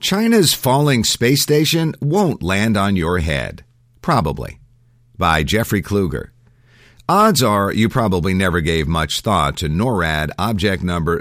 China's falling space station won't land on your head. Probably. By Jeffrey Kluger. Odds are you probably never gave much thought to NORAD object number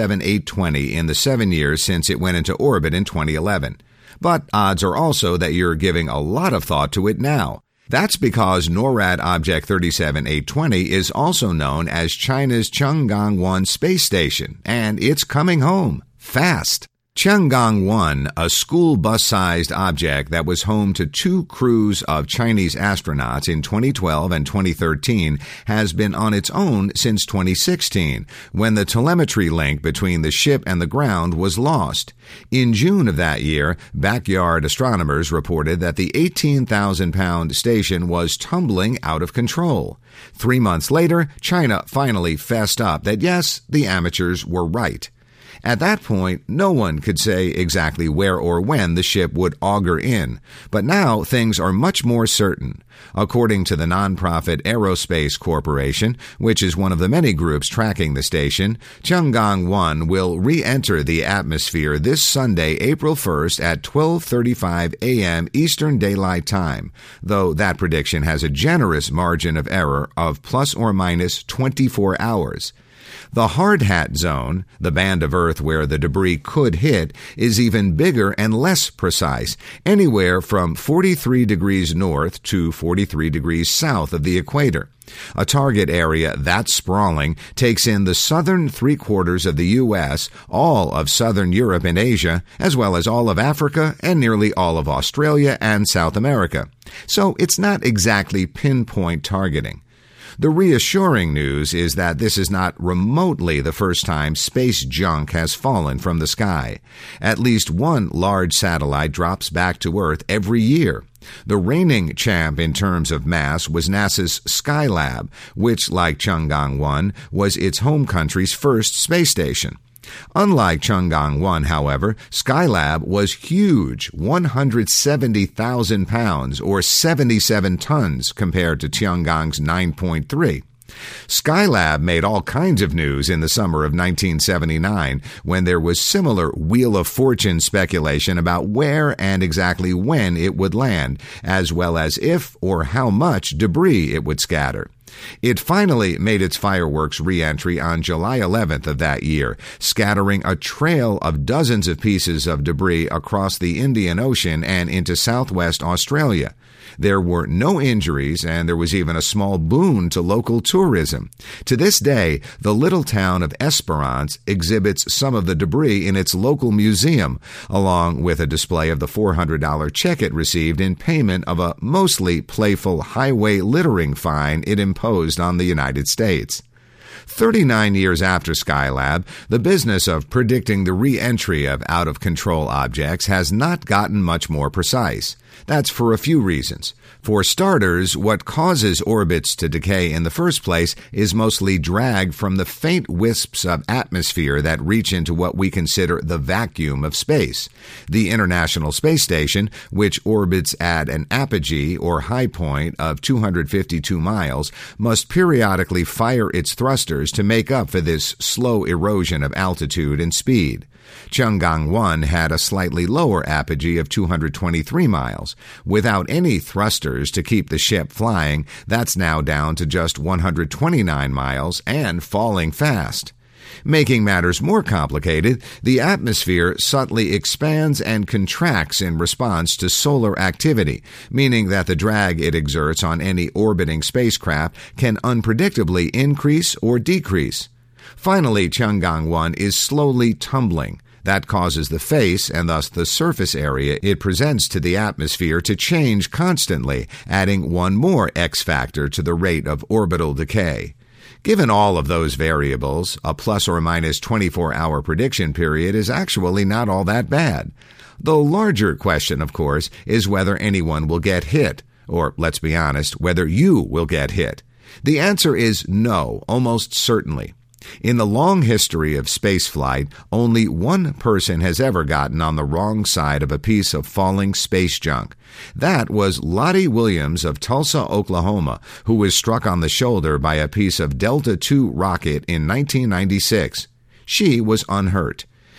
37820 in the 7 years since it went into orbit in 2011. But odds are also that you're giving a lot of thought to it now. That's because NORAD Object 37820 is also known as China's Chang'e-1 space station, and it's coming home fast. Chang'e-1, a school bus-sized object that was home to 2 crews of Chinese astronauts in 2012 and 2013, has been on its own since 2016, when the telemetry link between the ship and the ground was lost. In June of that year, backyard astronomers reported that the 18,000-pound station was tumbling out of control. 3 months later, China finally fessed up that yes, the amateurs were right. At that point, no one could say exactly where or when the ship would auger in, but now things are much more certain. According to the nonprofit Aerospace Corporation, which is one of the many groups tracking the station, Chang'e-1 will re-enter the atmosphere this Sunday, April 1st at 12:35 a.m. Eastern Daylight Time, though that prediction has a generous margin of error of plus or minus 24 hours. The hard hat zone, the band of Earth where the debris could hit, is even bigger and less precise, anywhere from 43 degrees north to 43 degrees south of the equator. A target area that sprawling takes in the southern three-quarters of the U.S., all of southern Europe and Asia, as well as all of Africa and nearly all of Australia and South America. So it's not exactly pinpoint targeting. The reassuring news is that this is not remotely the first time space junk has fallen from the sky. At least one large satellite drops back to Earth every year. The reigning champ in terms of mass was NASA's Skylab, which, like Chang'e-1, was its home country's first space station. Unlike Chang'e-1, however, Skylab was huge, 170,000 pounds, or 77 tons, compared to Tiangong's 9.3. Skylab made all kinds of news in the summer of 1979 when there was similar Wheel of Fortune speculation about where and exactly when it would land, as well as if or how much debris it would scatter. It finally made its fireworks re-entry on July 11th of that year, scattering a trail of dozens of pieces of debris across the Indian Ocean and into southwest Australia. There were no injuries, and there was even a small boon to local tourism. To this day, the little town of Esperance exhibits some of the debris in its local museum, along with a display of the $400 check it received in payment of a mostly playful highway littering fine it imposed on the United States. 39 years after Skylab, the business of predicting the re-entry of out-of-control objects has not gotten much more precise. That's for a few reasons. For starters, what causes orbits to decay in the first place is mostly drag from the faint wisps of atmosphere that reach into what we consider the vacuum of space. The International Space Station, which orbits at an apogee or high point of 252 miles, must periodically fire its thrusters to make up for this slow erosion of altitude and speed. Chang'e-1 had a slightly lower apogee of 223 miles. Without any thrusters to keep the ship flying, that's now down to just 129 miles and falling fast. Making matters more complicated, the atmosphere subtly expands and contracts in response to solar activity, meaning that the drag it exerts on any orbiting spacecraft can unpredictably increase or decrease. Finally, Chang'e-1 is slowly tumbling. That causes the face, and thus the surface area it presents to the atmosphere, to change constantly, adding one more X factor to the rate of orbital decay. Given all of those variables, a plus or minus 24-hour prediction period is actually not all that bad. The larger question, of course, is whether anyone will get hit, or, let's be honest, whether you will get hit. The answer is no, almost certainly. In the long history of spaceflight, only one person has ever gotten on the wrong side of a piece of falling space junk. That was Lottie Williams of Tulsa, Oklahoma, who was struck on the shoulder by a piece of Delta II rocket in 1996. She was unhurt.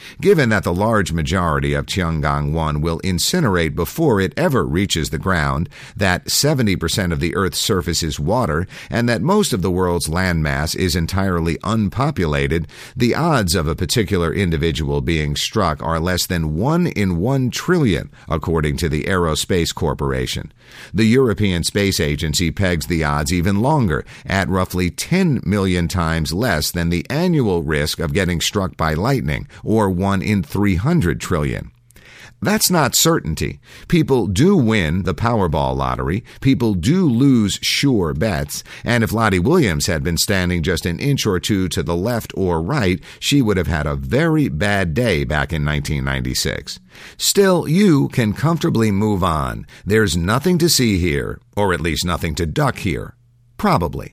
Given that the large majority of Tiangong-1 will incinerate before it ever reaches the ground, that 70% of the Earth's surface is water, and that most of the world's landmass is entirely unpopulated, the odds of a particular individual being struck are less than 1 in 1 trillion, according to the Aerospace Corporation. The European Space Agency pegs the odds even longer, at roughly 10 million times less than the annual risk of getting struck by lightning, or 1 in 300 trillion. That's not certainty. People do win the Powerball lottery. People do lose sure bets. And if Lottie Williams had been standing just an inch or two to the left or right, she would have had a very bad day back in 1996. Still, you can comfortably move on. There's nothing to see here, or at least nothing to duck here. Probably.